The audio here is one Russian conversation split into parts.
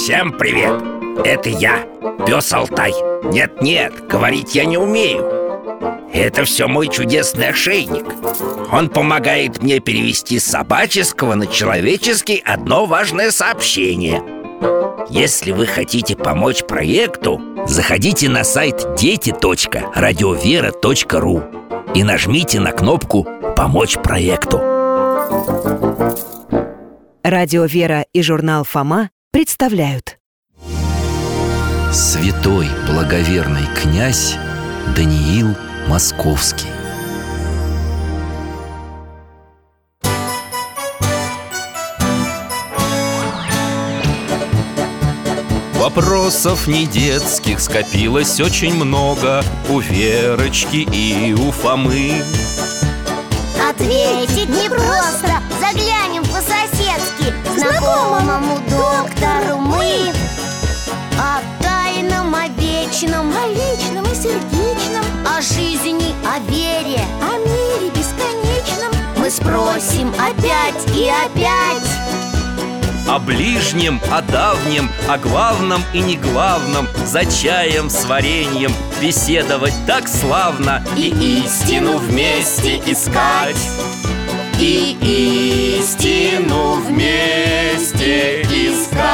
Всем привет! Это я, пес Алтай. Нет, говорить я не умею. Это все мой чудесный ошейник. Он помогает мне перевести с собаческого на человеческий одно важное сообщение. Если вы хотите помочь проекту, заходите на сайт дети.радиовера.ру и нажмите на кнопку «Помочь проекту». Радио «Вера» и журнал «Фома» представляют. Святой благоверный князь Даниил Московский. Вопросов не детских скопилось очень много у Верочки и у Фомы. Ответить непросто, заглянем по-соседски знакомому доктору мы. О тайном, о вечном, о личном и сердечном, о жизни, о вере, о мире бесконечном мы спросим опять и опять. О ближнем, о давнем, о главном и неглавном, за чаем с вареньем беседовать так славно. И истину вместе искать, и истину вместе искать.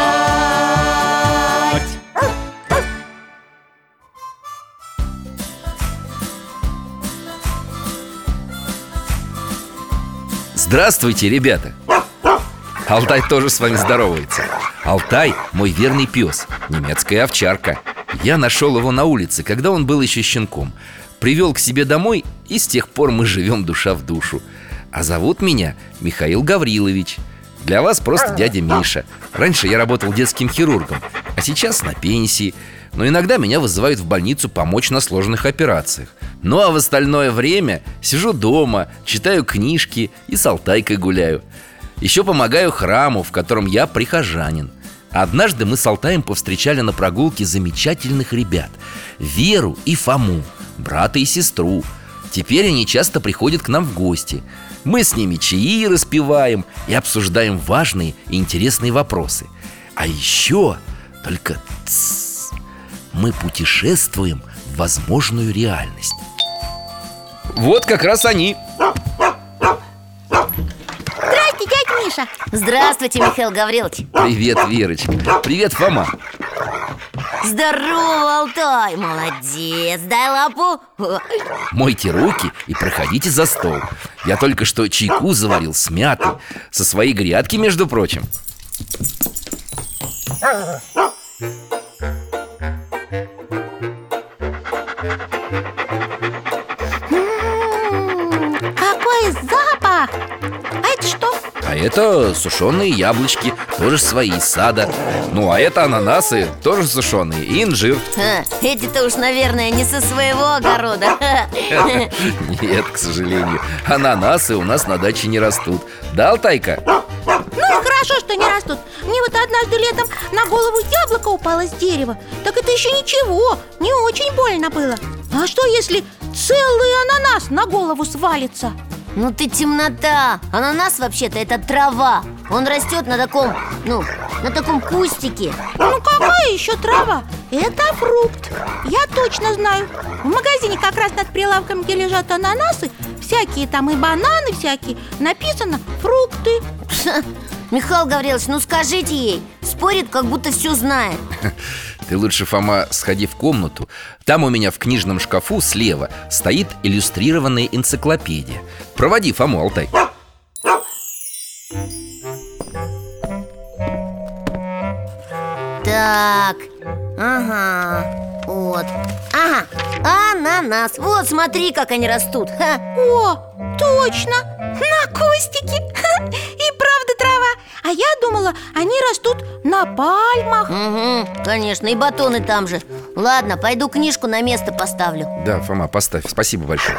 Здравствуйте, ребята! Алтай тоже с вами здоровается. Алтай – мой верный пес, немецкая овчарка. Я нашел его на улице, когда он был еще щенком. Привел к себе домой, и с тех пор мы живем душа в душу. А зовут меня Михаил Гаврилович. Для вас просто дядя Миша. Раньше я работал детским хирургом, а сейчас на пенсии. Но иногда меня вызывают в больницу помочь на сложных операциях. Ну а в остальное время сижу дома, читаю книжки и с Алтайкой гуляю. Еще помогаю храму, в котором я прихожанин. Однажды мы с Алтаем повстречали на прогулке замечательных ребят: Веру и Фому, брата и сестру. Теперь они часто приходят к нам в гости. Мы с ними чаи распиваем и обсуждаем важные и интересные вопросы. А еще, только мы путешествуем в возможную реальность. Вот как раз они. Здрасте, дядя Миша. Здравствуйте, Михаил Гаврилович. Привет, Верочка. Привет, Фома. Здорово, Алтай. Молодец, дай лапу. Мойте руки и проходите за стол. Я только что чайку заварил с мятой, со своей грядки, между прочим. Какой запах! А это что? А это сушеные яблочки, тоже свои, из сада. Ну, а это ананасы, тоже сушеные, и инжир. Эти-то уж, наверное, не со своего огорода. Нет, к сожалению, ананасы у нас на даче не растут. Да, Алтайка? Ну и хорошо, что не растут. Мне вот однажды летом на голову яблоко упало с дерева. Так это еще ничего, не очень больно было. А что если целый ананас на голову свалится? Ну ты темнота. Ананас вообще-то это трава. Он растет на таком, на таком кустике. Ну какая еще трава? Это фрукт. Я точно знаю. В магазине как раз над прилавком, где лежат ананасы, всякие там и бананы всякие, написано фрукты. Михаил Гаврилович, ну скажите ей. Спорит, как будто все знает. Ты лучше, Фома, сходи в комнату. Там у меня в книжном шкафу слева стоит иллюстрированная энциклопедия. Проводи Фому, Алтай. Так, вот. Ананас. Вот, смотри, как они растут. О, точно, на кустике. И правда трава. А я думала, они растут на пальмах. Угу, конечно, и батоны там же. Ладно, пойду книжку на место поставлю. Да, Фома, поставь, спасибо большое.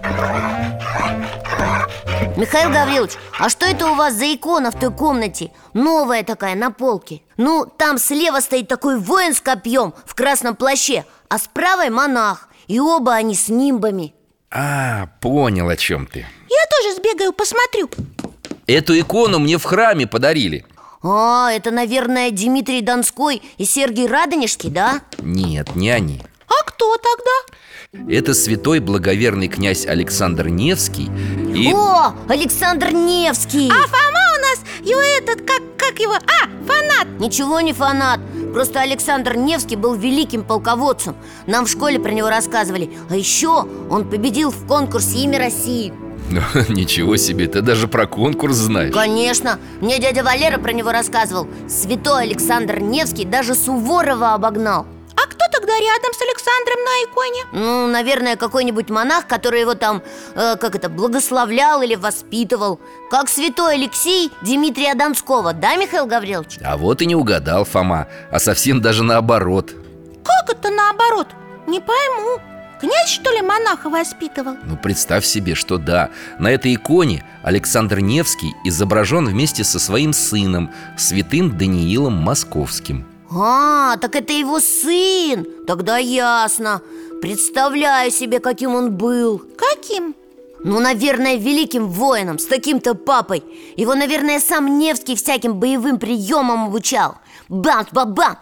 Михаил Гаврилович, а что это у вас за икона в той комнате? Новая такая, на полке. Ну, там слева стоит такой воин с копьем в красном плаще, а с правой монах. И оба они с нимбами. А, понял, о чем ты. Я тоже сбегаю, посмотрю. Эту икону мне в храме подарили. Это, наверное, Дмитрий Донской и Сергий Радонежский, да? Нет, не они. А кто тогда? Это святой благоверный князь Александр Невский и... О, Александр Невский! А Фома у нас, его этот, как его? Фанат! Ничего не фанат. Просто Александр Невский был великим полководцем. Нам в школе про него рассказывали. А еще он победил в конкурсе «Имя России». Ничего себе, ты даже про конкурс знаешь. Конечно, мне дядя Валера про него рассказывал. Святой Александр Невский даже Суворова обогнал. А кто тогда рядом с Александром на иконе? Ну, наверное, какой-нибудь монах, который его там, благословлял или воспитывал. Как святой Алексей Дмитрия Донского, да, Михаил Гаврилович? А вот и не угадал Фома, а совсем даже наоборот. Как это наоборот? Не пойму. Князь, что ли, монаха воспитывал? Ну, представь себе, что да. На этой иконе Александр Невский изображен вместе со своим сыном, святым Даниилом Московским. Так это его сын. Тогда ясно. Представляю себе, каким он был. Каким? Ну, наверное, великим воином, с таким-то папой. Его, наверное, сам Невский всяким боевым приемам обучал. Бам-бам-бам!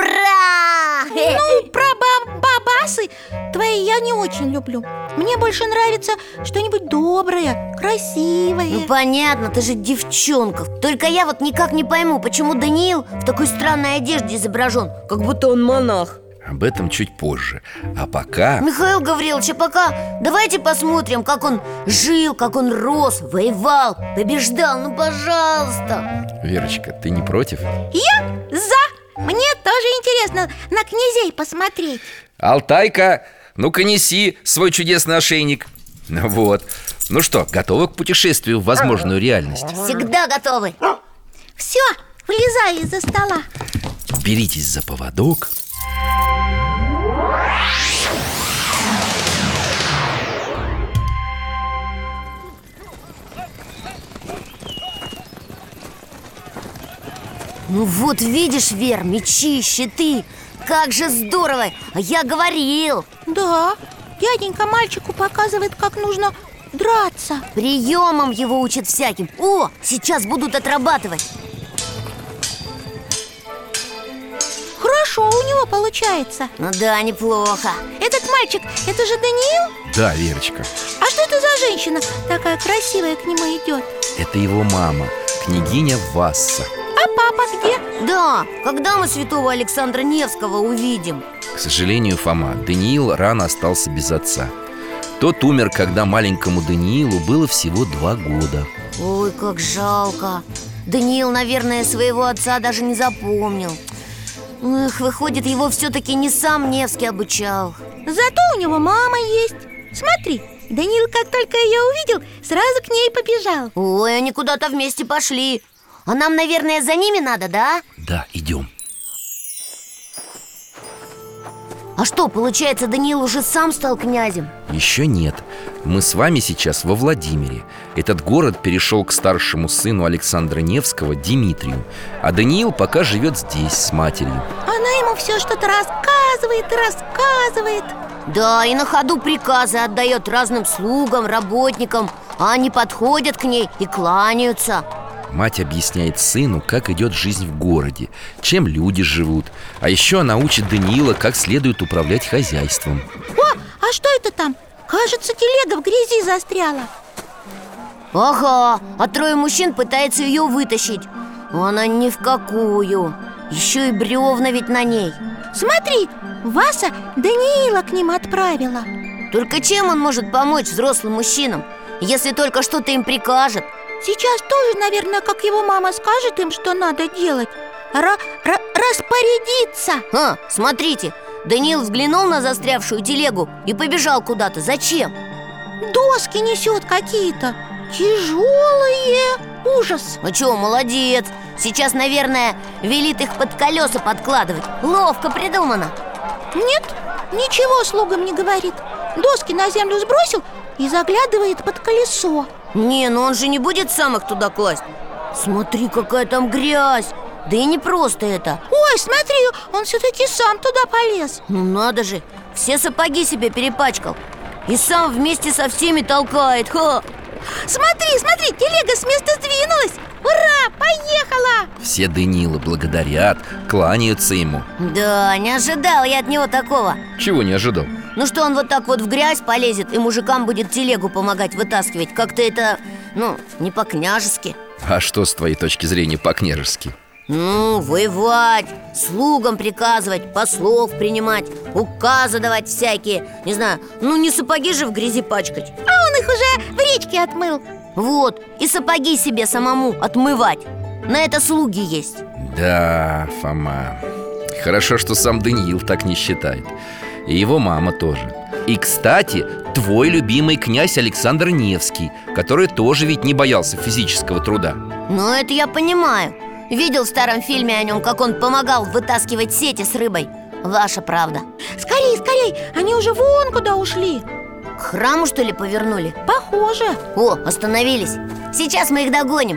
Ура! Ну, про бабасы твои я не очень люблю. Мне больше нравится что-нибудь доброе, красивое. Ну, понятно, ты же девчонка. Только я вот никак не пойму, почему Даниил в такой странной одежде изображен, как будто он монах. Об этом чуть позже. А пока... Михаил Гаврилович, а пока давайте посмотрим, как он жил, как он рос, воевал, побеждал. Ну, пожалуйста. Верочка, ты не против? Я за! Мне тоже интересно на князей посмотреть. Алтайка, ну-ка неси свой чудесный ошейник. Вот. Ну что, готова к путешествию в возможную реальность? Всегда готовы. Все, вылезай из-за стола. Беритесь за поводок. Ну вот видишь, Вер, мечи, щиты. Как же здорово, а я говорил. Да, дяденька мальчику показывает, как нужно драться. Приемом его учат всяким. О, сейчас будут отрабатывать. Хорошо у него получается. Ну да, неплохо. Этот мальчик, это же Даниил? Да, Верочка. А что это за женщина такая красивая к нему идет? Это его мама, княгиня Васса. А папа где? Да, когда мы святого Александра Невского увидим? К сожалению, Фома, Даниил рано остался без отца. Тот умер, когда маленькому Даниилу было всего 2 года. Ой, как жалко. Даниил, наверное, своего отца даже не запомнил. Эх, выходит, его все-таки не сам Невский обучал. Зато у него мама есть. Смотри, Даниил, как только ее увидел, сразу к ней побежал. Ой, они куда-то вместе пошли. А нам, наверное, за ними надо, да? Да, идем. А что, получается, Даниил уже сам стал князем? Еще нет. Мы с вами сейчас во Владимире. Этот город перешел к старшему сыну Александра Невского, Дмитрию. А Даниил пока живет здесь с матерью. Она ему все что-то рассказывает и рассказывает. Да, и на ходу приказы отдает разным слугам, работникам. А они подходят к ней и кланяются. Мать объясняет сыну, как идет жизнь в городе, чем люди живут. А еще она учит Даниила, как следует управлять хозяйством. О, а что это там? Кажется, телега в грязи застряла. Ага, а 3 мужчин пытаются ее вытащить. Она ни в какую. Еще и бревна ведь на ней. Смотри, Васа Даниила к ним отправила. Только чем он может помочь взрослым мужчинам, если только что-то им прикажет? Сейчас тоже, наверное, как его мама скажет им, что надо делать. Распорядиться. Смотрите, Даниил взглянул на застрявшую телегу и побежал куда-то. Зачем? Доски несет какие-то. Тяжелые. Ужас. А чё, молодец. Сейчас, наверное, велит их под колеса подкладывать. Ловко придумано. Нет, ничего слугам не говорит. Доски на землю сбросил и заглядывает под колесо. Не, ну он же не будет сам их туда класть. Смотри, какая там грязь. Да и не просто это. Ой, смотри, он все-таки сам туда полез. Ну надо же, все сапоги себе перепачкал. И сам вместе со всеми толкает. Смотри, телега с места сдвинулась. Ура, поехала! Все Даниила благодарят, кланяются ему. Да, не ожидал я от него такого. Чего не ожидал? Ну что он вот так вот в грязь полезет и мужикам будет телегу помогать вытаскивать? Как-то это, не по-княжески. А что с твоей точки зрения по-княжески? Воевать, слугам приказывать, послов принимать, указы давать всякие. Не знаю, не сапоги же в грязи пачкать. А он их уже в речке отмыл. Вот, и сапоги себе самому отмывать. На это слуги есть. Да, Фома, хорошо, что сам Даниил так не считает. И его мама тоже. И, кстати, твой любимый князь Александр Невский, который тоже ведь не боялся физического труда. Это я понимаю. Видел в старом фильме о нем, как он помогал вытаскивать сети с рыбой. Ваша правда. Скорей, скорей, они уже вон куда ушли. К храму, что ли, повернули? Похоже. О, остановились. Сейчас мы их догоним.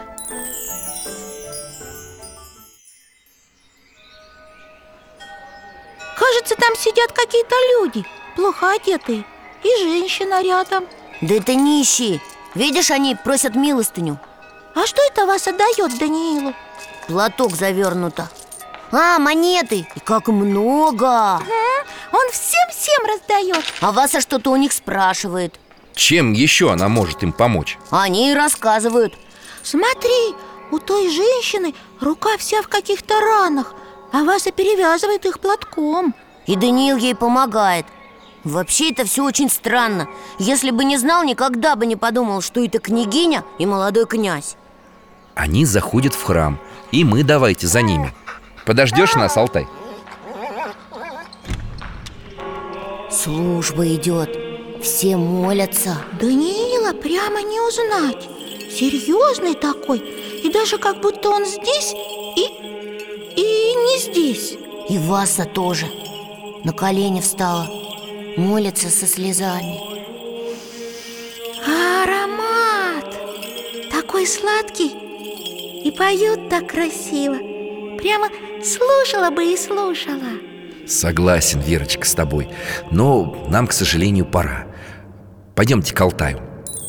Кажется, там сидят какие-то люди, плохо одетые. И женщина рядом. Да это нищие. Видишь, они просят милостыню. А что это вас отдает Даниилу? Платок завернуто. Монеты. И как много. Он всем-всем раздает. А Вася что-то у них спрашивает. Чем еще она может им помочь? Они и рассказывают. Смотри, у той женщины рука вся в каких-то ранах, а Вася перевязывает их платком. И Даниил ей помогает. Вообще это все очень странно. Если бы не знал, никогда бы не подумал, что это княгиня и молодой князь. Они заходят в храм, и мы давайте за ними. Подождешь нас, Алтай? Служба идет. Все молятся. Даниила прямо не узнать. Серьезный такой. И даже как будто он здесь и не здесь. И Васа тоже. На колени встала. Молится со слезами. Аромат такой сладкий. И поют так красиво. Прямо слушала бы и слушала. Согласен, Верочка, с тобой. Но нам, к сожалению, пора. Пойдемте к Алтаю.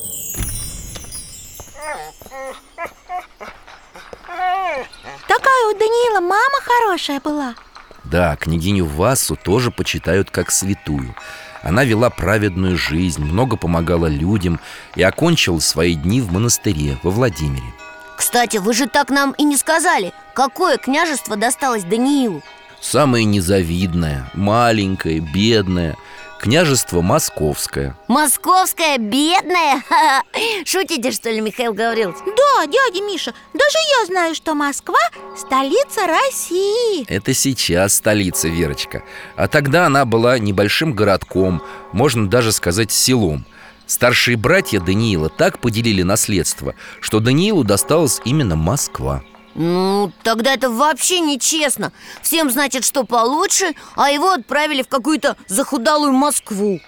Такая у Даниила мама хорошая была. Да, княгиню Васу тоже почитают как святую. Она вела праведную жизнь, много помогала людям и окончила свои дни в монастыре во Владимире. Кстати, вы же так нам и не сказали, какое княжество досталось Даниилу. Самое незавидное, маленькое, бедное княжество Московское. Московское бедное? Шутите, что ли, Михаил Гаврилович? Да, дядя Миша, даже я знаю, что Москва – столица России. Это сейчас столица, Верочка. А тогда она была небольшим городком, можно даже сказать селом. Старшие братья Даниила так поделили наследство, что Даниилу досталась именно Москва. Тогда это вообще нечестно. Всем, значит, что получше, а его отправили в какую-то захудалую Москву.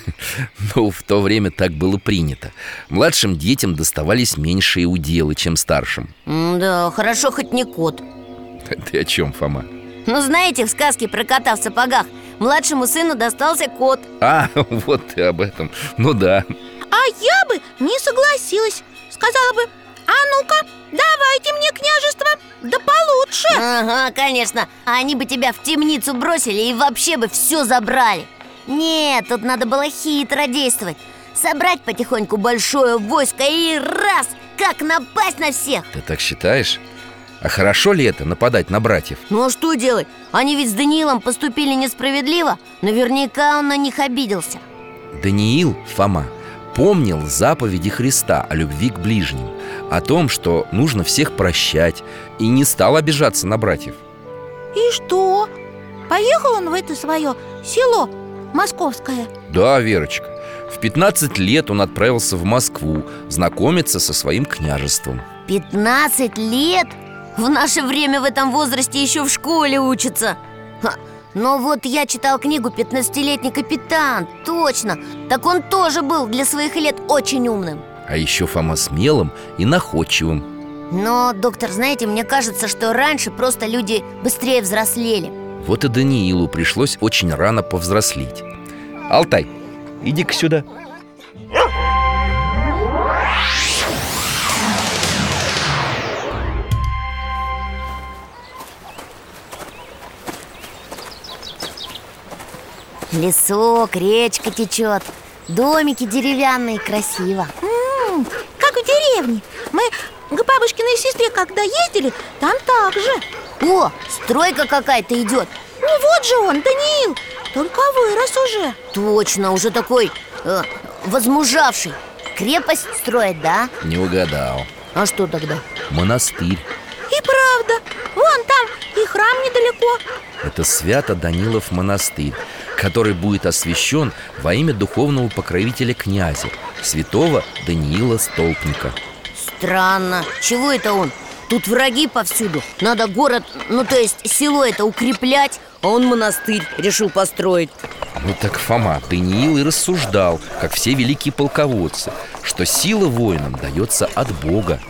В то время так было принято. Младшим детям доставались меньшие уделы, чем старшим. Да, хорошо хоть не кот. Ты о чем, Фома? Знаете, в сказке про кота в сапогах младшему сыну достался кот. Вот ты об этом. Да. А я бы не согласилась. Сказала бы: а ну-ка, давайте мне княжество, да получше. Ага, конечно. Они бы тебя в темницу бросили и вообще бы все забрали. Нет, тут надо было хитро действовать. Собрать потихоньку большое войско и раз, как напасть на всех. Ты так считаешь? А хорошо ли это, нападать на братьев? А что делать? Они ведь с Даниилом поступили несправедливо. Наверняка он на них обиделся. Даниил, Фома, помнил заповеди Христа о любви к ближним, о том, что нужно всех прощать, и не стал обижаться на братьев. И что? Поехал он в это свое село московское? Да, Верочка. В 15 лет он отправился в Москву знакомиться со своим княжеством. 15 лет? В наше время в этом возрасте еще в школе учатся. Но вот я читал книгу «15-летний капитан». Точно. Так он тоже был для своих лет очень умным. А еще Фома смелым и находчивым. Но, доктор, знаете, мне кажется, что раньше просто люди быстрее взрослели. Вот и Даниилу пришлось очень рано повзрослеть. Алтай, иди-ка сюда. Лесок, речка течет, домики деревянные, красиво. Как в деревне. Мы к бабушкиной сестре когда ездили, там так же. О, стройка какая-то идет. Ну вот же он, Даниил, только вырос уже. Точно, уже такой возмужавший. Крепость строит, да? Не угадал. А что тогда? Монастырь. И правда, вон там и храм недалеко. Это Свято-Данилов монастырь, который будет освящен во имя духовного покровителя князя, святого Даниила Столпника. Странно, чего это он? Тут враги повсюду. Надо город, то есть село это укреплять, а он монастырь решил построить. Ну так, Фома, Даниил и рассуждал, как все великие полководцы, что сила воинам дается от Бога.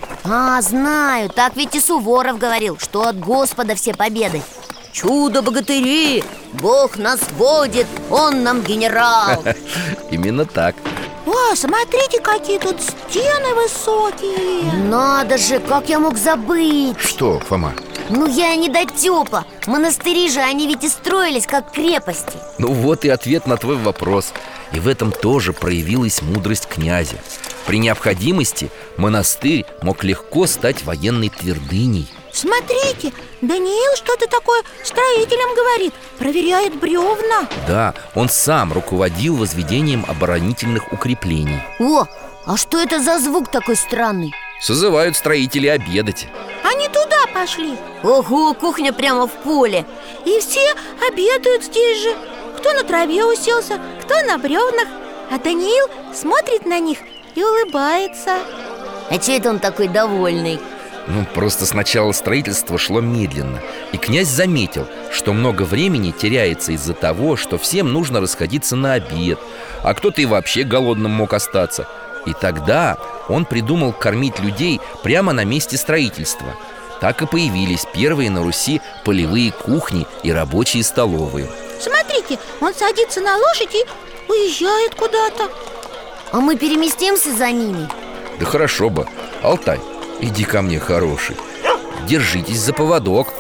Знаю, так ведь и Суворов говорил, что от Господа все победы. Чудо-богатыри, Бог нас водит, он нам генерал. Именно так. О, смотрите, какие тут стены высокие. Надо же, как я мог забыть. Что, Фома? Я не дотёпа. Монастыри же, они ведь и строились как крепости. Ну вот и ответ на твой вопрос. И в этом тоже проявилась мудрость князя. При необходимости монастырь мог легко стать военной твердыней. Смотрите, Даниил что-то такое строителям говорит, проверяет бревна. Да, он сам руководил возведением оборонительных укреплений. О, а что это за звук такой странный? Созывают строителей обедать. Они туда пошли. Ого, кухня прямо в поле. И все обедают здесь же. Кто на траве уселся, кто на бревнах. А Даниил смотрит на них и улыбается. А че это он такой довольный? Просто сначала строительство шло медленно, и князь заметил, что много времени теряется из-за того, что всем нужно расходиться на обед, а кто-то и вообще голодным мог остаться. И тогда он придумал кормить людей прямо на месте строительства. Так и появились первые на Руси полевые кухни и рабочие столовые. Смотрите, он садится на лошадь и уезжает куда-то. А мы переместимся за ними? Да хорошо бы. Алтай, иди ко мне, хороший. Держитесь за поводок.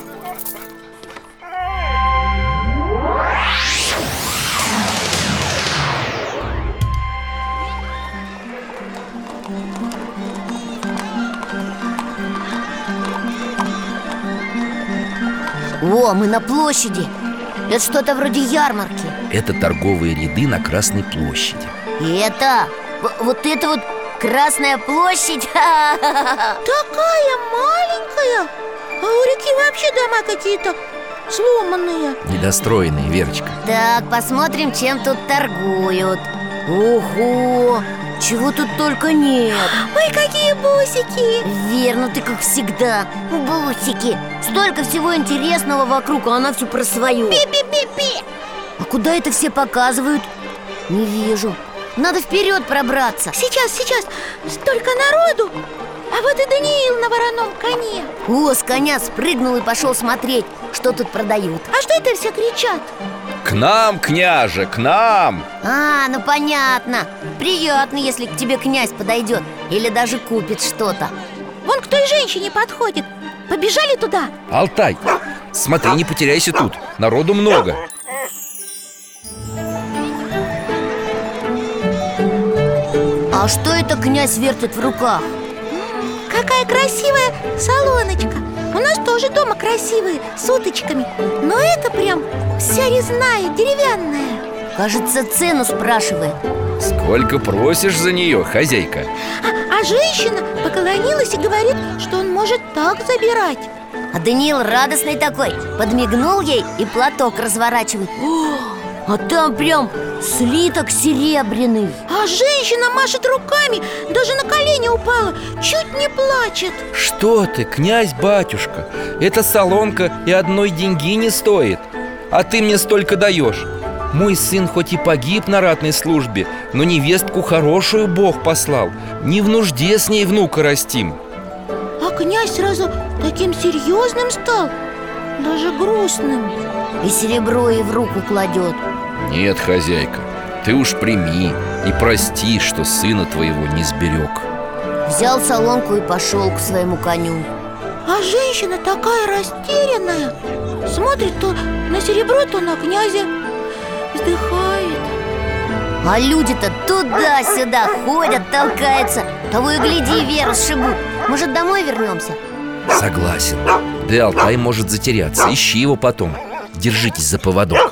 О, мы на площади. Это что-то вроде ярмарки. Это торговые ряды на Красной площади. И это, вот это вот Красная площадь. Такая маленькая. А у реки вообще дома какие-то сломанные. Недостроенные, Верочка. Так, посмотрим, чем тут торгуют. Ого, чего тут только нет. Ой, какие бусики. Верно, ты как всегда. Бусики. Столько всего интересного вокруг, а она все про свое. Пи-пи-пи-пи. А куда это все показывают? Не вижу. Надо вперед пробраться. Сейчас, столько народу. А вот и Даниил на вороном коне. О, с коня спрыгнул и пошел смотреть, что тут продают. А что это все кричат? К нам, княже, к нам! Ну понятно. Приятно, если к тебе князь подойдет или даже купит что-то. Вон к той женщине подходит. Побежали туда. Алтай, смотри, не потеряйся тут. Народу много. А что это князь вертит в руках? Какая красивая солоночка. У нас тоже дома красивые, с уточками. Но это прям вся резная, деревянная. Кажется, цену спрашивает. Сколько просишь за нее, хозяйка? А женщина поклонилась и говорит, что он может так забирать. А Даниил радостный такой, подмигнул ей и платок разворачивает. А там прям слиток серебряный. А женщина машет руками, даже на колени упала, чуть не плачет. Что ты, князь-батюшка? Эта солонка и одной деньги не стоит. А ты мне столько даешь. Мой сын хоть и погиб на ратной службе, но невестку хорошую Бог послал. Не в нужде с ней внука растим. А князь сразу таким серьезным стал, даже грустным. И серебро ей в руку кладет. Нет, хозяйка, ты уж прими и прости, что сына твоего не сберег. Взял солонку и пошел к своему коню. А женщина такая растерянная, смотрит то на серебро, то на князя. вздыхает. А люди-то туда-сюда ходят, толкаются. Того и гляди, Веру сшибут. Может, домой вернемся? Согласен. Да и Алтай может затеряться. Ищи его потом. Держитесь за поводок.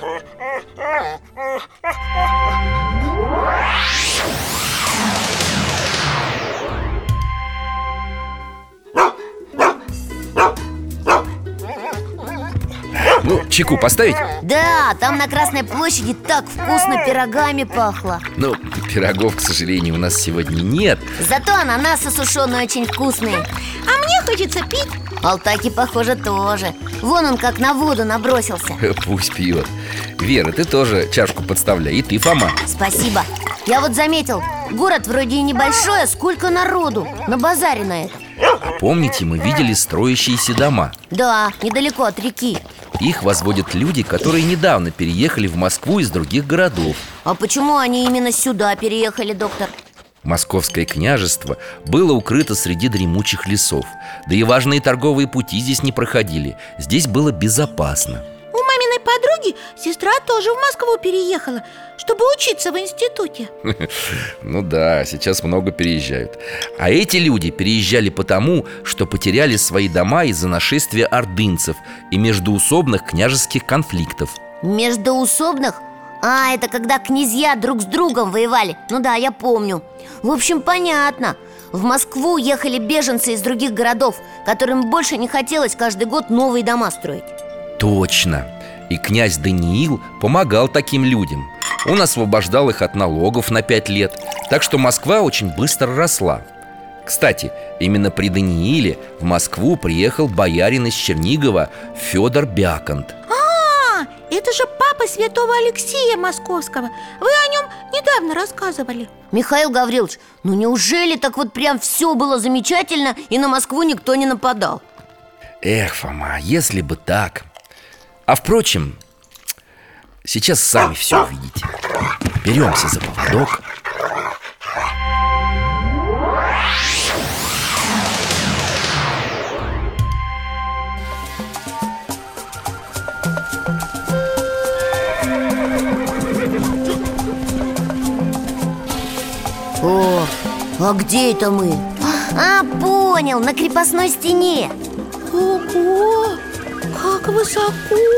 Ну, чайку поставить? Да, там на Красной площади так вкусно пирогами пахло. Ну, пирогов, к сожалению, у нас сегодня нет. Зато ананасы сушеные очень вкусные. А мне хочется пить. Алтайки, похоже, тоже. Вон он как на воду набросился. Пусть пьет. Вера, ты тоже чашку подставляй. И ты, Фома. Спасибо. Я вот заметил, город вроде и небольшой, а сколько народу на базаре на этом. Помните, мы видели строящиеся дома? Да, недалеко от реки. Их возводят люди, которые недавно переехали в Москву из других городов. А почему они именно сюда переехали, доктор? Московское княжество было укрыто среди дремучих лесов. Да и важные торговые пути здесь не проходили. Здесь было безопасно. У маминой подруги сестра тоже в Москву переехала, чтобы учиться в институте. Ну да, сейчас много переезжают. А эти люди переезжали потому, что потеряли свои дома из-за нашествия ордынцев и междоусобных княжеских конфликтов. Междоусобных? А, это когда князья друг с другом воевали. Ну да, я помню. В общем, понятно. В Москву ехали беженцы из других городов, которым больше не хотелось каждый год новые дома строить. Точно. И князь Даниил помогал таким людям. Он освобождал их от налогов на 5 лет. Так что Москва очень быстро росла. Кстати, именно при Данииле в Москву приехал боярин из Чернигова Федор Бяконт. Это же папа святого Алексея Московского. Вы о нем недавно рассказывали. Михаил Гаврилович, ну неужели так вот прям все было замечательно и на Москву никто не нападал? Эх, Фома, если бы так. А впрочем, сейчас сами все увидите. Беремся за поводок. О, а где это мы? А, понял, на крепостной стене. Ого, как высоко!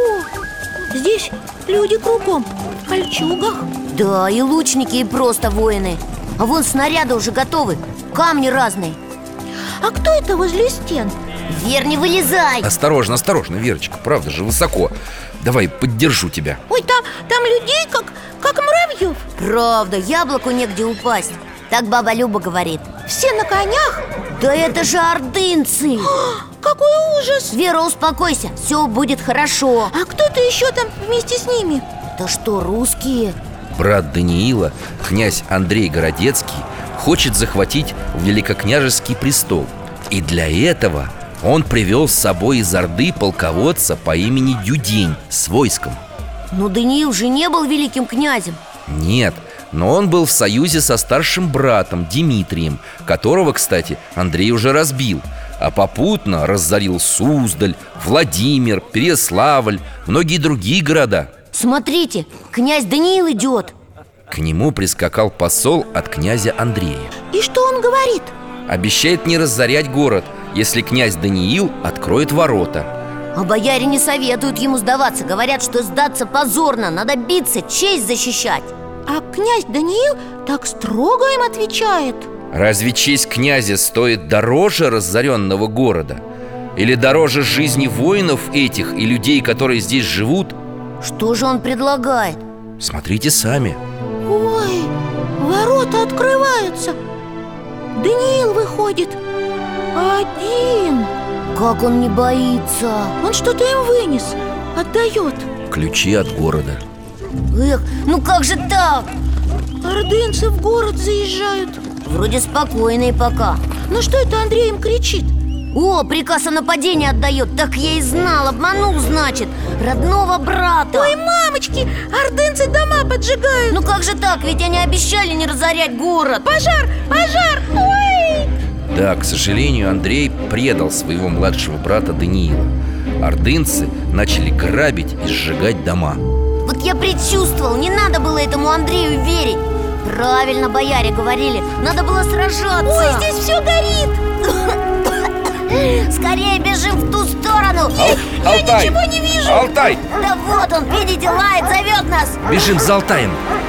Здесь люди кругом, в кольчугах. Да, и лучники, и просто воины. А вон снаряды уже готовы, камни разные. А кто это возле стен? Вер, не вылезай. Осторожно, осторожно, Верочка, правда же высоко. Давай, поддержу тебя. Ой, там людей как муравьев. Правда, яблоку негде упасть. Так баба Люба говорит. Все на конях? Да это же ордынцы. Какой ужас! Вера, успокойся, все будет хорошо. А кто-то еще там вместе с ними? Да что, русские? Брат Даниила, князь Андрей Городецкий, хочет захватить великокняжеский престол. И для этого он привел с собой из Орды полководца по имени Дюдень с войском. Но Даниил же не был великим князем. Нет, но он был в союзе со старшим братом Дмитрием, которого, кстати, Андрей уже разбил. А попутно разорил Суздаль, Владимир, Переславль, многие другие города. Смотрите, князь Даниил идет. К нему прискакал посол от князя Андрея. И что он говорит? Обещает не разорять город, если князь Даниил откроет ворота. А бояре не советуют ему сдаваться. Говорят, что сдаться позорно, надо биться, честь защищать. А князь Даниил так строго им отвечает. Разве честь князя стоит дороже разоренного города? Или дороже жизни воинов этих и людей, которые здесь живут? Что же он предлагает? Смотрите сами. Ой, ворота открываются. Даниил выходит один. Как он не боится. Он что-то им вынес, отдает. Ключи от города. Эх, ну как же так? Ордынцы в город заезжают. Вроде спокойные пока. Ну что это Андрей им кричит? О, приказ о нападении отдает. Так я и знал, обманул, значит, родного брата. Ой, мамочки, ордынцы дома поджигают. Ну как же так, ведь они обещали не разорять город. Пожар, пожар, ой! Да, к сожалению, Андрей предал своего младшего брата Даниила. Ордынцы начали грабить и сжигать дома. Вот я предчувствовал, не надо было этому Андрею верить. Правильно бояре говорили, надо было сражаться. Ой, здесь все горит. Скорее бежим в ту сторону. Я ничего не вижу. Алтай! Да вот он, видите, лает, зовет нас. Бежим за Алтаем.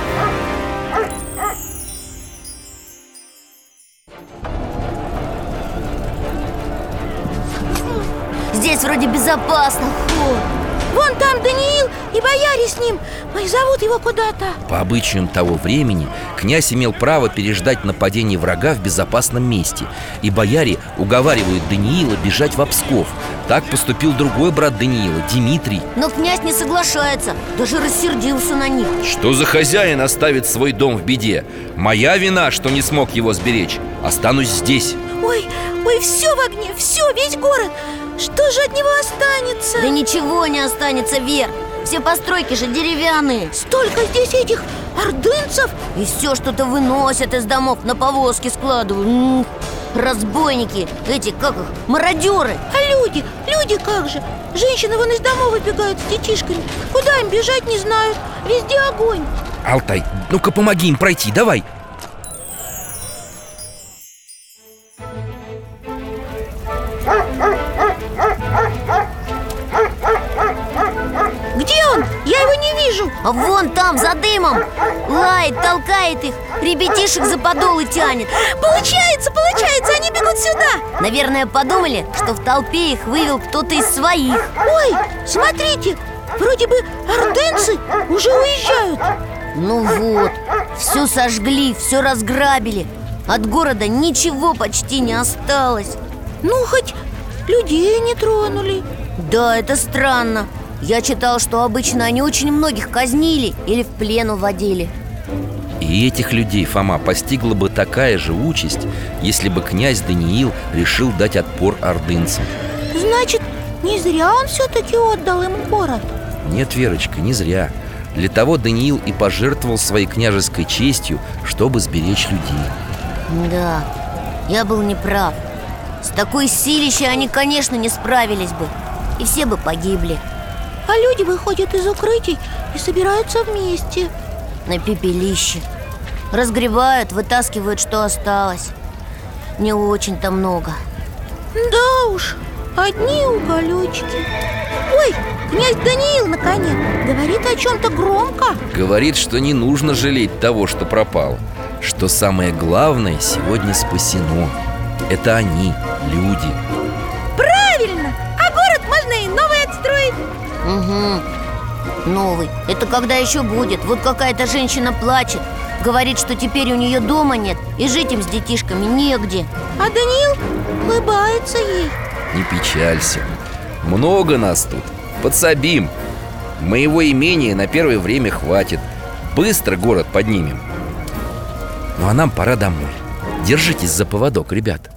Здесь вроде безопасно. Фу. Вон там Даниил и бояре с ним. Ой, зовут его куда-то. По обычаям того времени князь имел право переждать нападение врага в безопасном месте. И бояре уговаривают Даниила бежать в Псков. Так поступил другой брат Даниила, Дмитрий. Но князь не соглашается, даже рассердился на них. Что за хозяин оставит свой дом в беде? Моя вина, что не смог его сберечь. Останусь здесь. Ой, все в огне, все, весь город. Что же от него останется? Да ничего не останется, Вер. Все постройки же деревянные. Столько здесь этих ордынцев. И все что-то выносят из домов, на повозки складывают. Разбойники, эти, как их, мародеры. А люди как же? Женщины вон из домов выбегают с детишками. Куда им бежать, не знают. Везде огонь. Алтай, ну-ка помоги им пройти, давай. Где он? Я его не вижу. А вон там, за дымом. Лает, толкает их, ребятишек за подолы тянет. Получается, они бегут сюда. Наверное, подумали, что в толпе их вывел кто-то из своих. Ой, смотрите, вроде бы ордынцы уже уезжают. Ну вот, все сожгли, все разграбили. От города ничего почти не осталось. Ну, хоть людей не тронули. Да, это странно. Я читал, что обычно они очень многих казнили или в плен уводили. И этих людей, Фома, постигла бы такая же участь, если бы князь Даниил решил дать отпор ордынцам. Значит, не зря он все-таки отдал им город. Нет, Верочка, не зря. Для того Даниил и пожертвовал своей княжеской честью, чтобы сберечь людей. Да, я был неправ. С такой силищей они, конечно, не справились бы. И все бы погибли. А люди выходят из укрытий и собираются вместе. На пепелище. Разгребают, вытаскивают, что осталось. Не очень-то много. Да уж, одни уголечки. Ой, князь Даниил, наконец, говорит о чем-то громко. Говорит, что не нужно жалеть того, что пропало. Что самое главное сегодня спасено. Это они, люди. Правильно! А город можно и новый отстроить. Угу. Новый. Это когда еще будет? Вот какая-то женщина плачет. Говорит, что теперь у нее дома нет и жить им с детишками негде. А Даниил улыбается ей. Не печалься. Много нас тут. Подсобим. Моего имения на первое время хватит. Быстро город поднимем. Ну а нам пора домой. Держитесь за поводок, ребят.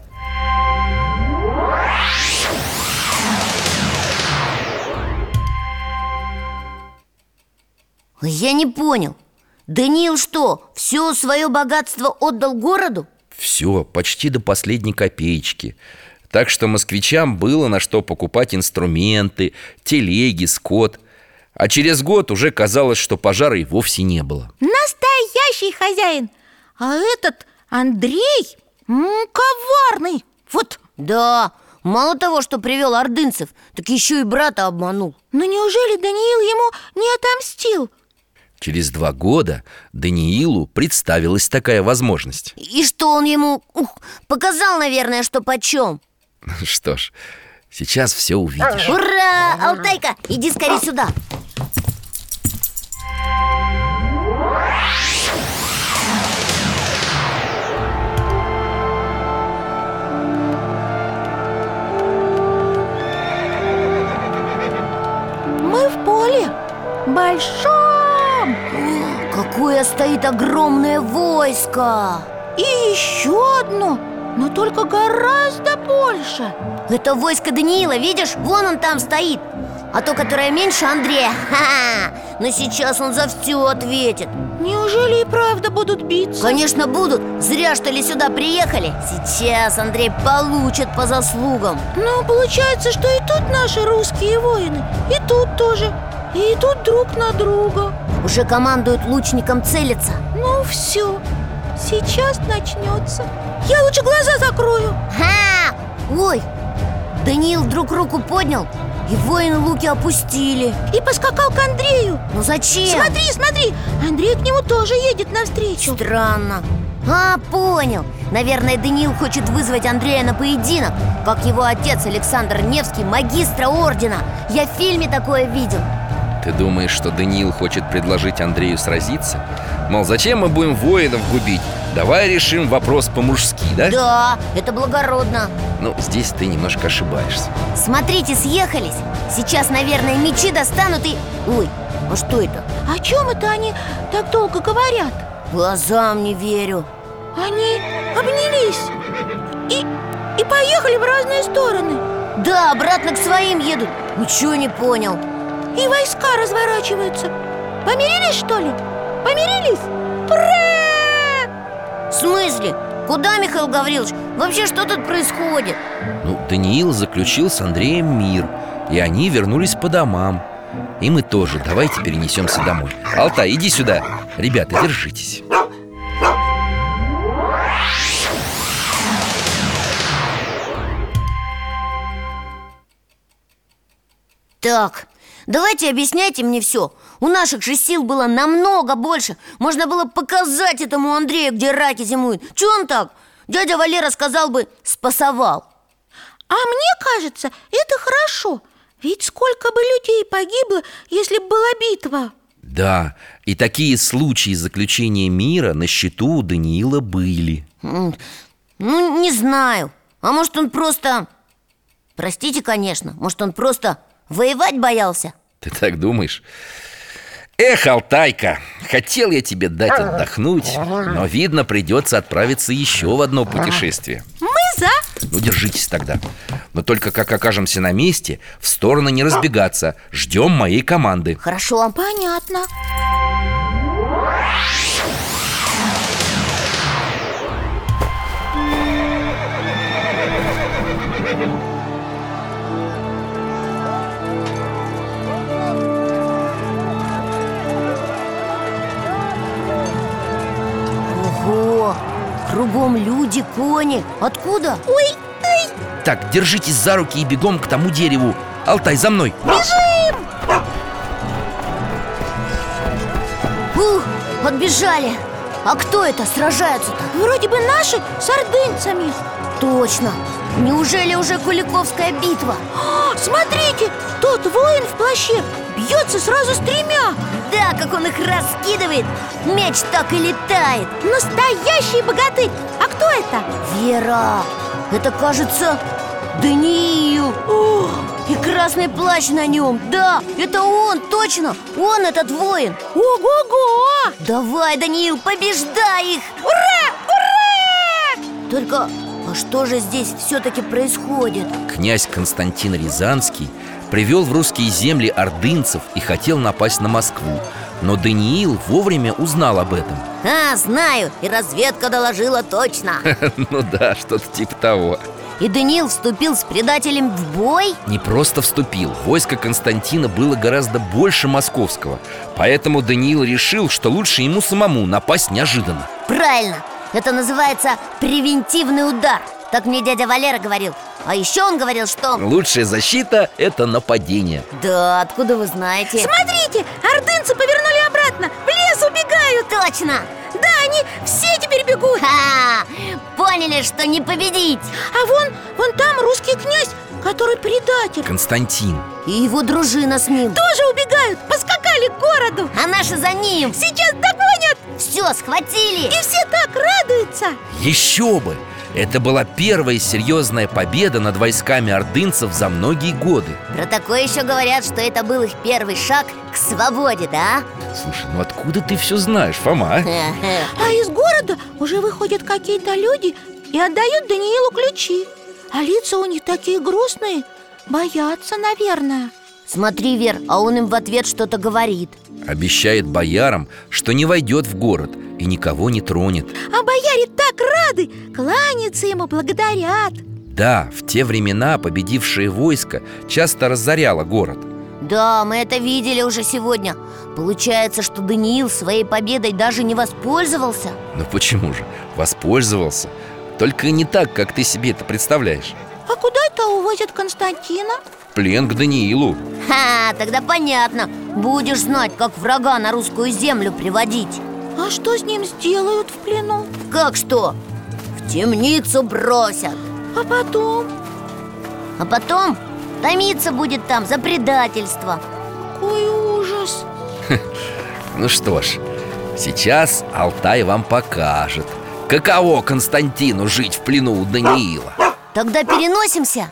Я не понял. Даниил что, все свое богатство отдал городу? Все, почти до последней копеечки. Так что москвичам было на что покупать инструменты, телеги, скот. А через год уже казалось, что пожара и вовсе не было. Настоящий хозяин. А этот Андрей коварный. Вот. Да, мало того, что привел ордынцев, так еще и брата обманул. Но неужели Даниил ему не отомстил? Через 2 года Даниилу представилась такая возможность. И что он ему показал, наверное, что почем. Что ж, сейчас все увидишь. Ура! Алтайка, иди скорее сюда. Мы в поле большом. Какое стоит огромное войско! И еще одно, но только гораздо больше. Это войско Даниила, видишь? Вон он там стоит. А то, которое меньше Андрея. Ха-ха! Но сейчас он за все ответит. Неужели и правда будут биться? Конечно будут. Зря, что ли, сюда приехали. Сейчас Андрей получит по заслугам. Ну, получается, что и тут наши русские воины, и тут тоже. и идут друг на друга. Уже командуют лучникам целиться. Ну все, сейчас начнется. Я лучше глаза закрою. Ха! Ой! Даниил вдруг руку поднял, и воины луки опустили. И поскакал к Андрею. Ну зачем? Смотри, Андрей к нему тоже едет навстречу. Странно. Понял. Наверное, Даниил хочет вызвать Андрея на поединок, как его отец Александр Невский, магистра ордена. Я в фильме такое видел. Ты думаешь, что Даниил хочет предложить Андрею сразиться? Мол, зачем мы будем воинов губить? Давай решим вопрос по-мужски, да? Да, это благородно. Ну, здесь ты немножко ошибаешься. Смотрите, съехались. Сейчас, наверное, мечи достанут и... Ой, а что это? О чем это они так долго говорят? Глазам не верю. Они обнялись и поехали в разные стороны. Да, обратно к своим едут. Ничего не понял. И войска разворачиваются. Помирились, что ли? Помирились? Ура! В смысле? Куда, Михаил Гаврилович? Вообще, что тут происходит? Ну, Даниил заключил с Андреем мир, и они вернулись по домам. И мы тоже. Давайте перенесемся домой. Алтай, иди сюда. Ребята, держитесь. Так, давайте объясняйте мне все. У наших же сил было намного больше. Можно было показать этому Андрею, где раки зимуют. Че он так? Дядя Валера сказал бы, спасовал. А мне кажется, это хорошо. Ведь сколько бы людей погибло, если бы была битва. Да, и такие случаи заключения мира на счету у Даниила были. Ну, не знаю. А может, он просто... Простите, конечно, может, он просто воевать боялся? Ты так думаешь? Эх, Алтайка, хотел я тебе дать отдохнуть, но, видно, придется отправиться еще в одно путешествие. Мы за. Ну, держитесь тогда. Но только как окажемся на месте, в стороны не разбегаться. Ждем моей команды. Хорошо. Понятно. Ого! Кругом люди, кони. Откуда? Ой, эй! Так, держитесь за руки и бегом к тому дереву. Алтай, за мной. Бежим! Ух, отбежали. А кто это сражаются-то? Вроде бы наши с ордынцами. Точно. Неужели уже Куликовская битва? Смотрите, тот воин в плаще бьется сразу с тремя. Да, как он их раскидывает. Меч так и летает. Настоящий богатырь. А кто это? Вера, это, кажется, Даниил. О, и красный плащ на нем. Да, это он, точно. Он, этот воин. Ого-го! Давай, Даниил, побеждай их. Ура! Ура! Только, а что же здесь все-таки происходит? Князь Константин Рязанский привел в русские земли ордынцев и хотел напасть на Москву. Но Даниил вовремя узнал об этом. Знаю, и разведка доложила точно. Ну да, что-то типа того. И Даниил вступил с предателем в бой? Не просто вступил. Войско Константина было гораздо больше московского. Поэтому Даниил решил, что лучше ему самому напасть неожиданно. Правильно, это называется превентивный удар. Так мне дядя Валера говорил. А еще он говорил, что... Лучшая защита – это нападение. Да, откуда вы знаете? Смотрите, ордынцы повернули обратно. В лес убегают. Точно. Да, они все теперь бегут. Поняли, что не победить. А вон там русский князь, который предатель. Константин. И его дружина с ним. Тоже убегают, поскакали к городу. А наши за ним. Сейчас догонят. Все, схватили. И все так радуются. Еще бы! Это была первая серьезная победа над войсками ордынцев за многие годы. Про такое еще говорят, что это был их первый шаг к свободе, да? Слушай, ну откуда ты все знаешь, Фома? А из города уже выходят какие-то люди и отдают Даниилу ключи. А лица у них такие грустные. Боятся, наверное. Смотри, Вер, а он им в ответ что-то говорит. Обещает боярам, что не войдет в город и никого не тронет. А бояре так рады, кланяются ему, благодарят. Да, в те времена победившее войско часто разоряло город. Да, мы это видели уже сегодня. Получается, что Даниил своей победой даже не воспользовался? Ну почему же? Воспользовался. Только не так, как ты себе это представляешь. А куда это увозят Константина? В плен к Даниилу. Ха, тогда понятно. Будешь знать, как врага на русскую землю приводить. А что с ним сделают в плену? Как что? В темницу бросят. А потом? А потом томиться будет там за предательство. Какой ужас! Ну что ж, сейчас Алтай вам покажет, каково Константину жить в плену у Даниила. Тогда переносимся.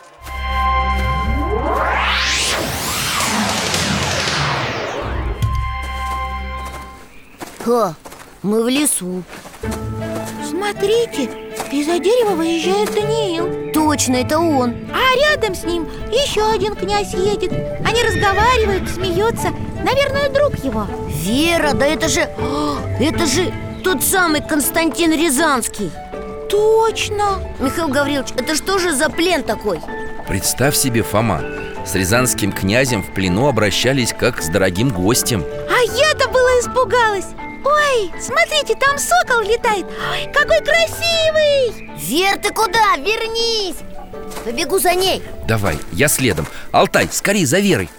Ха, мы в лесу. Смотрите, из-за дерева выезжает Даниил. Точно, это он. А рядом с ним еще один князь едет. Они разговаривают, смеются. Наверное, друг его. Вера, да это же тот самый Константин Рязанский. Точно. Михаил Гаврилович, это что же за плен такой? Представь себе, Фома, с рязанским князем в плену обращались как с дорогим гостем. А я-то была испугалась. Ой, смотрите, там сокол летает. Ой, какой красивый! Вер, ты куда? Вернись! Побегу за ней. Давай, я следом. Алтай, скорей за Верой.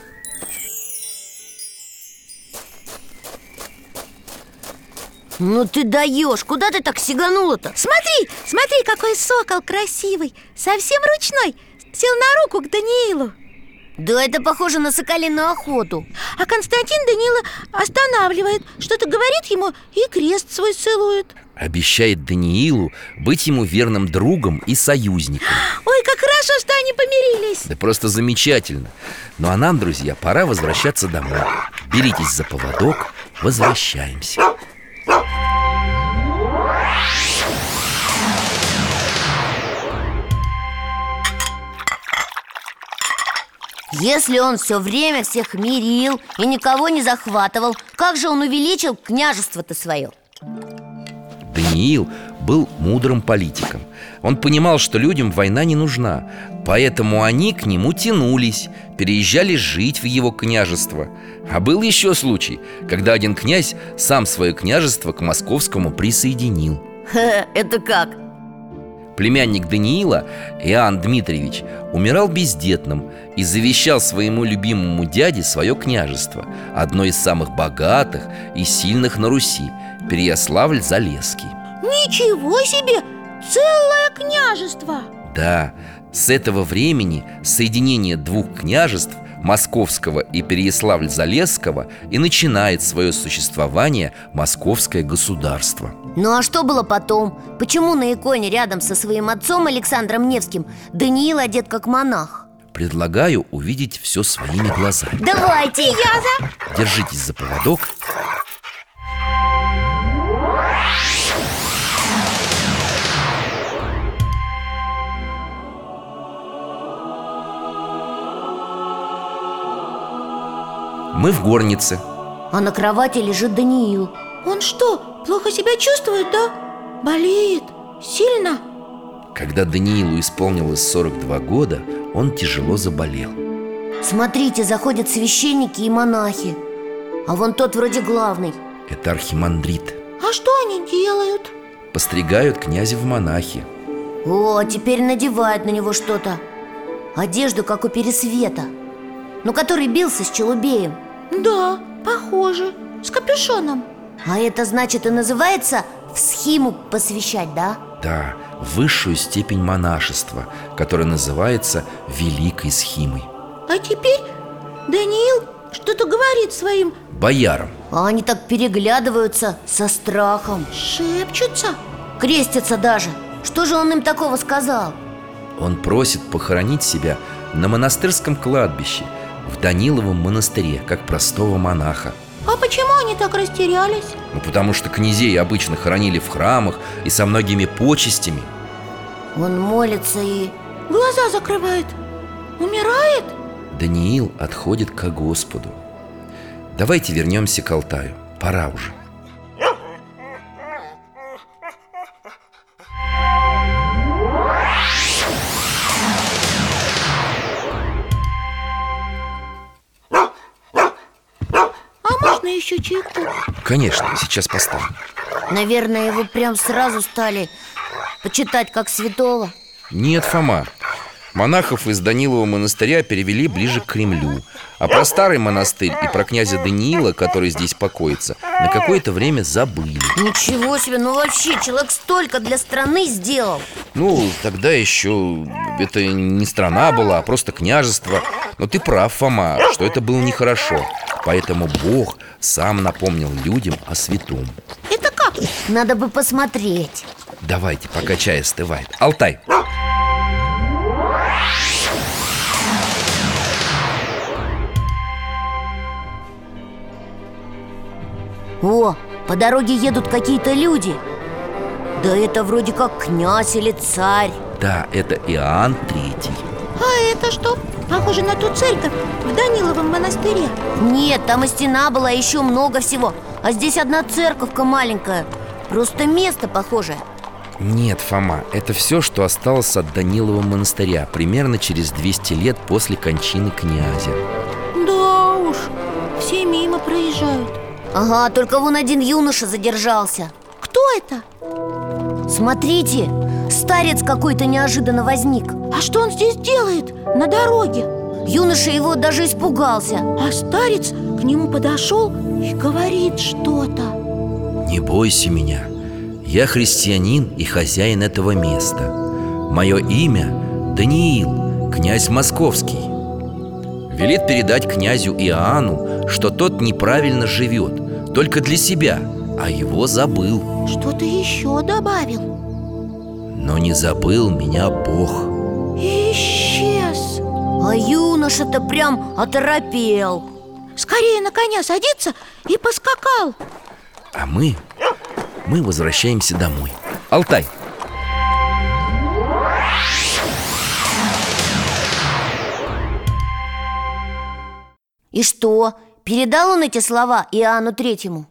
Ну ты даешь, куда ты так сиганула-то? Смотри, смотри, какой сокол красивый. Совсем ручной. Сел на руку к Даниилу. Да это похоже на соколиную охоту. А Константин Даниила останавливает, что-то говорит ему и крест свой целует. Обещает Даниилу быть ему верным другом и союзником. Ой, как хорошо, что они помирились. Да просто замечательно. Ну а нам, друзья, пора возвращаться домой. Беритесь за поводок, возвращаемся. Если он все время всех мирил и никого не захватывал, как же он увеличил княжество-то свое? Даниил был мудрым политиком. Он понимал, что людям война не нужна, поэтому они к нему тянулись, переезжали жить в его княжество. А был еще случай, когда один князь сам свое княжество к московскому присоединил. Это как? Племянник Даниила, Иоанн Дмитриевич, умирал бездетным и завещал своему любимому дяде свое княжество, одно из самых богатых и сильных на Руси, Переяславль-Залесский. Ничего себе! Целое княжество! Да, с этого времени соединение двух княжеств, Московского и Переяславль-Залесского, и начинает свое существование московское государство. Ну а что было потом? Почему на иконе рядом со своим отцом Александром Невским Даниил одет как монах? Предлагаю увидеть все своими глазами. Давайте! Я за! Держитесь за поводок. Мы в горнице. А на кровати лежит Даниил. Он что, плохо себя чувствует, да? Болеет? Сильно? Когда Даниилу исполнилось 42 года, он тяжело заболел. Смотрите, заходят священники и монахи. А вон тот вроде главный. Это архимандрит. А что они делают? Постригают князя в монахи. О, теперь надевают на него что-то. Одежду, как у Пересвета, ну, который бился с Челубеем. Да, похоже. С капюшоном. А это значит и называется в схиму посвящать, да? Да, высшую степень монашества, которая называется Великой Схимой. А теперь Даниил что-то говорит своим Боярам. А они так переглядываются со страхом. шепчутся. Крестятся даже. Что же он им такого сказал? Он просит похоронить себя на монастырском кладбище, в Даниловом монастыре, как простого монаха. А почему они так растерялись? Ну, потому что князей обычно хоронили в храмах и со многими почестями. Он молится и... Глаза закрывает. Умирает? Даниил отходит ко Господу. Давайте вернемся к Алтаю. Пора уже. Можно еще чайку? Конечно, сейчас поставлю. Наверное, его прям сразу стали почитать как святого. Нет, Фома, монахов из Данилова монастыря перевели ближе к Кремлю. А про старый монастырь и про князя Даниила, который здесь покоится, на какое-то время забыли. Ничего себе, ну вообще человек столько для страны сделал. Ну, тогда еще это не страна была, а просто княжество. Но ты прав, Фома, что это было нехорошо. Поэтому Бог сам напомнил людям о святом. Это как? Надо бы посмотреть. Давайте, пока чай остывает. Алтай! О, по дороге едут какие-то люди. Да это вроде как князь или царь. Да, это Иоанн Третий. А это что? Похоже на ту церковь в Даниловом монастыре. Нет, там и стена была, еще много всего. А здесь одна церковка маленькая. Просто место похожее. Нет, Фома, это все, что осталось от Данилова монастыря примерно через 200 лет после кончины князя. Да уж, все мимо проезжают. Ага, только вон один юноша задержался. Кто это? Смотрите, старец какой-то неожиданно возник. А что он здесь делает на дороге? Юноша его даже испугался. А старец к нему подошел и говорит что-то. Не бойся меня. Я христианин и хозяин этого места. Мое имя Даниил, князь Московский. Велит передать князю Иоанну, что тот неправильно живет, только для себя, а его забыл. Что-то еще добавил. Но не забыл меня Бог. И исчез. А юноша-то прям оторопел. Скорее на коня садится и поскакал. А мы возвращаемся домой. Алтай! И что, передал он эти слова Иоанну Третьему?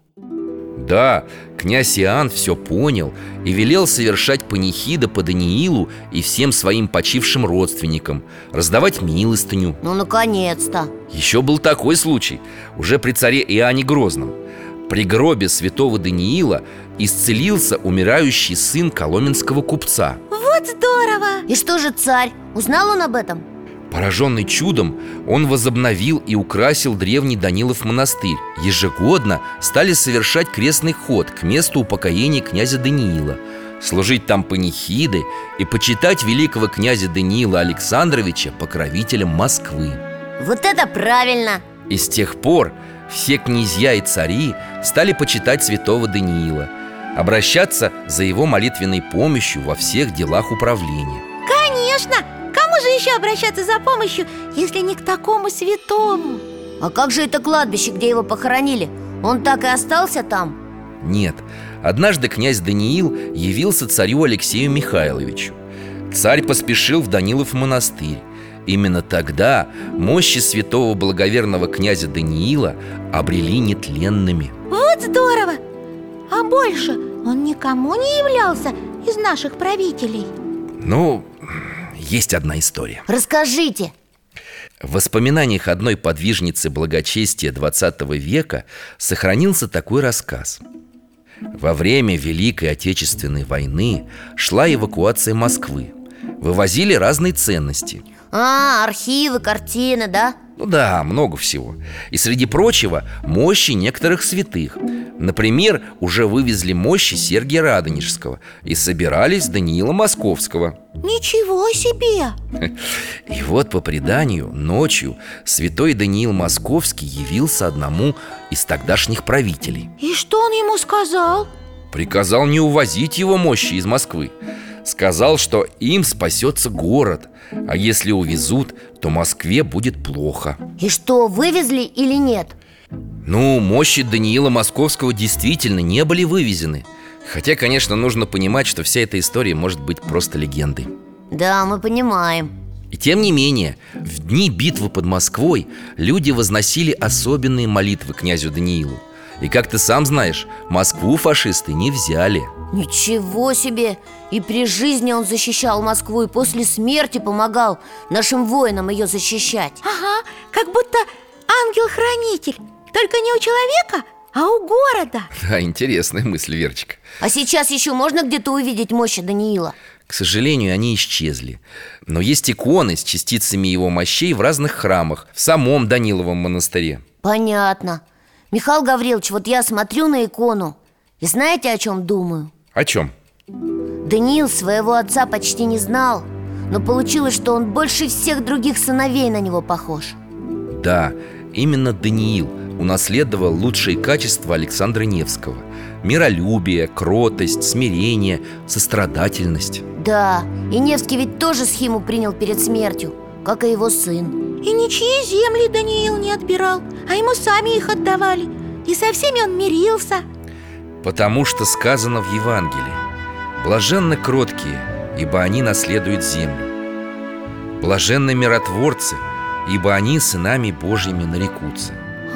Да, князь Иоанн все понял и велел совершать панихиды по Даниилу и всем своим почившим родственникам, раздавать милостыню. Ну, наконец-то. Еще был такой случай, уже при царе Иоанне Грозном. При гробе святого Даниила исцелился умирающий сын коломенского купца. Вот здорово! И что же царь? Узнал он об этом? Пораженный чудом, он возобновил и украсил древний Данилов монастырь. Ежегодно стали совершать крестный ход к месту упокоения князя Даниила, служить там панихиды и почитать великого князя Даниила Александровича покровителем Москвы. Вот это правильно! И с тех пор все князья и цари стали почитать святого Даниила, обращаться за его молитвенной помощью во всех делах управления. Конечно! Кому же еще обращаться за помощью, если не к такому святому? А как же это кладбище, где его похоронили? Он так и остался там? Нет, однажды князь Даниил явился царю Алексею Михайловичу. Царь поспешил в Данилов монастырь. Именно тогда мощи святого благоверного князя Даниила обрели нетленными. Вот здорово! А больше он никому не являлся из наших правителей? Ну, есть одна история. Расскажите. В воспоминаниях одной подвижницы благочестия XX века сохранился такой рассказ. Во время Великой Отечественной войны шла эвакуация Москвы. Вывозили разные ценности. Архивы, картины, да? Ну да, много всего. И среди прочего, мощи некоторых святых. Например, уже вывезли мощи Сергия Радонежского и собирались с Даниила Московского. Ничего себе! И вот по преданию, ночью святой Даниил Московский явился одному из тогдашних правителей. И что он ему сказал? Приказал не увозить его мощи из Москвы. Сказал, что им спасется город, а если увезут, то Москве будет плохо. И что, вывезли или нет? Ну, мощи Даниила Московского действительно не были вывезены. Хотя, конечно, нужно понимать, что вся эта история может быть просто легендой. Да, мы понимаем. И тем не менее, в дни битвы под Москвой люди возносили особенные молитвы князю Даниилу. И, как ты сам знаешь, Москву фашисты не взяли. Ничего себе! И при жизни он защищал Москву, и после смерти помогал нашим воинам ее защищать. Ага, как будто ангел-хранитель. только не у человека, а у города. Да, интересная мысль, Верочка. А сейчас еще можно где-то увидеть мощи Даниила? К сожалению, они исчезли. Но есть иконы с частицами его мощей в разных храмах, в самом Даниловом монастыре. Понятно. Михаил Гаврилович, вот я смотрю на икону и знаете, о чем думаю? О чем? Даниил своего отца почти не знал, но получилось, что он больше всех других сыновей на него похож. Да, именно Даниил унаследовал лучшие качества Александра Невского: миролюбие, кротость, смирение, сострадательность. Да, и Невский ведь тоже схему принял перед смертью, как и его сын. И ничьи земли Даниил не отбирал, а ему сами их отдавали. И со всеми он мирился. Потому что сказано в Евангелии: блаженны кроткие, ибо они наследуют землю. Блаженны миротворцы, ибо они сынами Божьими нарекутся.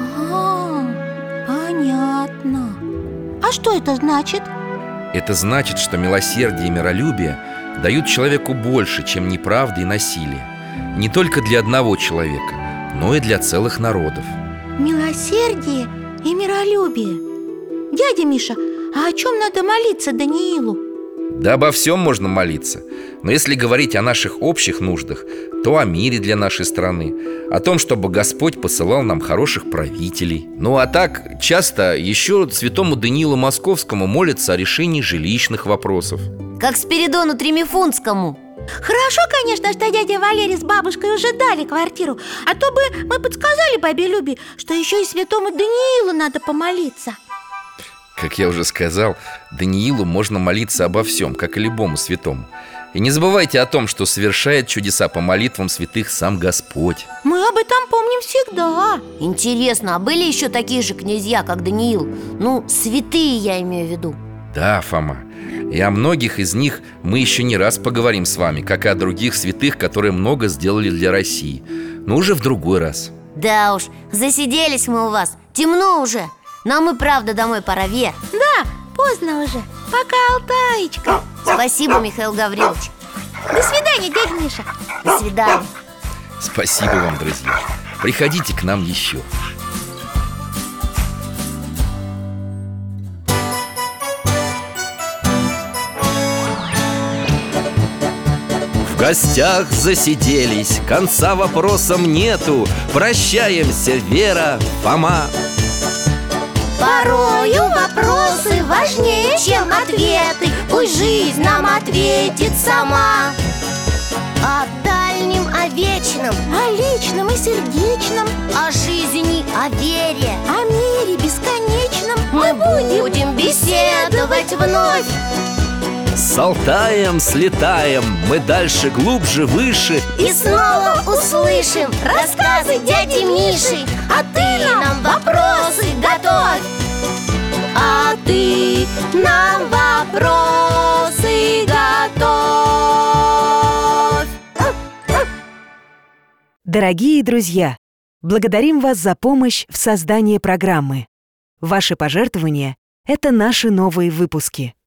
Понятно. А что это значит? Это значит, что милосердие и миролюбие дают человеку больше, чем неправда и насилие. Не только для одного человека, но и для целых народов. Милосердие и миролюбие. Дядя Миша, а о чем надо молиться Даниилу? Да обо всем можно молиться. Но если говорить о наших общих нуждах, то о мире для нашей страны, о том, чтобы Господь посылал нам хороших правителей. Ну а так, часто еще святому Даниилу Московскому молятся о решении жилищных вопросов. Как Спиридону Тремифунтскому. Хорошо, конечно, что дядя Валерий с бабушкой уже дали квартиру. А то бы мы подсказали бабе Любе, что еще и святому Даниилу надо помолиться. Как я уже сказал, Даниилу можно молиться обо всем, как и любому святому. И не забывайте о том, что совершает чудеса по молитвам святых сам Господь. Мы об этом помним всегда. Интересно, а были еще такие же князья, как Даниил? Ну, святые я имею в виду. Да, Фома. И о многих из них мы еще не раз поговорим с вами, как и о других святых, которые много сделали для России. Но уже в другой раз. Да уж, засиделись мы у вас. Темно уже. Нам и правда домой пора, Вер. Да, поздно уже. Пока, Алтаечка. Спасибо, Михаил Гаврилович. До свидания, дядя Миша. До свидания. Спасибо вам, друзья. Приходите к нам еще. В гостях засиделись, конца вопросам нету. Прощаемся, Вера, Фома. Порою вопросы важнее, чем ответы. Пусть жизнь нам ответит сама. О дальнем, о вечном, О личном и сердечном, о жизни, о вере о мире бесконечном мы будем беседовать вновь. С Алтаем слетаем, мы дальше, глубже, выше. И снова услышим рассказы дяди Миши. А ты нам вопросы готовь. А ты нам вопросы готовь. Дорогие друзья, благодарим вас за помощь в создании программы. Ваши пожертвования – это наши новые выпуски.